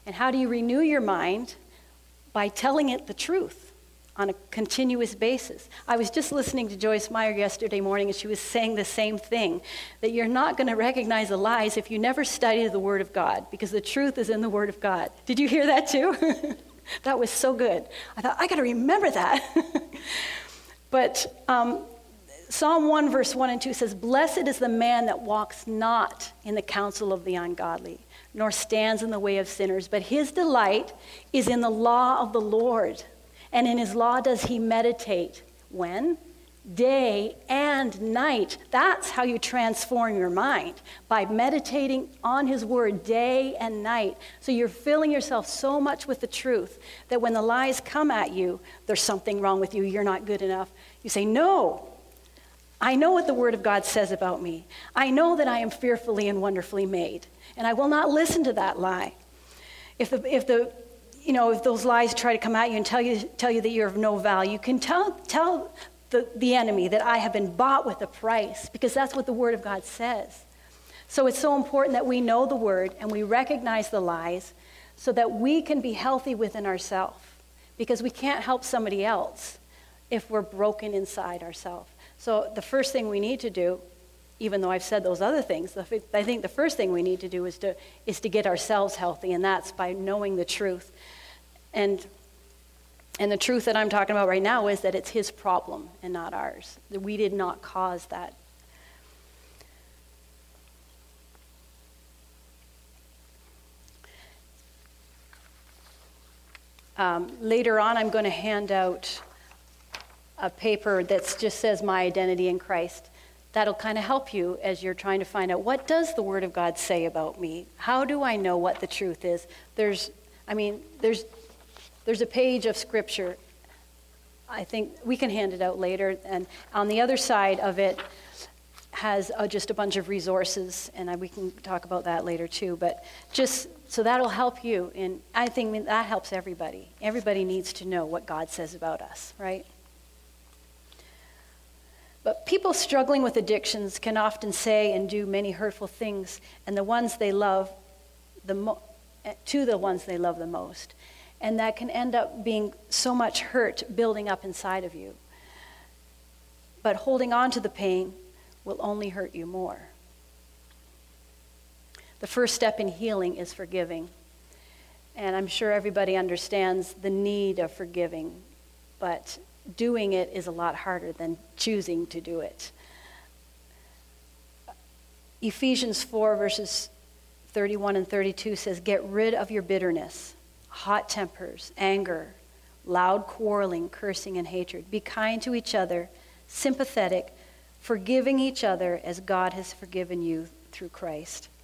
And how do you renew your mind? By telling it the truth on a continuous basis. I was just listening to Joyce Meyer yesterday morning, and she was saying the same thing, that you're not going to recognize the lies if you never study the Word of God, because the truth is in the Word of God. Did you hear that too? That was so good. I thought, I got to remember that. But Psalm 1, verse 1 and 2 says, "Blessed is the man that walks not in the counsel of the ungodly, nor stands in the way of sinners, but his delight is in the law of the Lord. And in his law does he meditate." When? Day and night. That's how you transform your mind, by meditating on his word day and night. So you're filling yourself so much with the truth that when the lies come at you, there's something wrong with you, you're not good enough. You say, no, I know what the Word of God says about me. I know that I am fearfully and wonderfully made, and I will not listen to that lie. If those lies try to come at you and tell you that you're of no value, you can tell the enemy that I have been bought with a price, because that's what the Word of God says. So it's so important that we know the Word and we recognize the lies so that we can be healthy within ourselves, because we can't help somebody else if we're broken inside ourselves. So the first thing we need to do, even though I've said those other things, I think the first thing we need to do is to get ourselves healthy, and that's by knowing the truth. And the truth that I'm talking about right now is that it's his problem and not ours. That we did not cause that. Later on, I'm going to hand out a paper that just says my identity in Christ. That'll kind of help you as you're trying to find out, what does the Word of God say about me? How do I know what the truth is? There's a page of Scripture. I think we can hand it out later. And on the other side of it has just a bunch of resources, and we can talk about that later too. But just so that'll help you. And I think that helps everybody. Everybody needs to know what God says about us, right? But people struggling with addictions can often say and do many hurtful things, and the ones they love to the ones they love the most. And that can end up being so much hurt building up inside of you. But holding on to the pain will only hurt you more. The first step in healing is forgiving. And I'm sure everybody understands the need of forgiving, but doing it is a lot harder than choosing to do it. Ephesians 4 verses 31 and 32 says, "Get rid of your bitterness, hot tempers, anger, loud quarreling, cursing, and hatred. Be kind to each other, sympathetic, forgiving each other as God has forgiven you through Christ."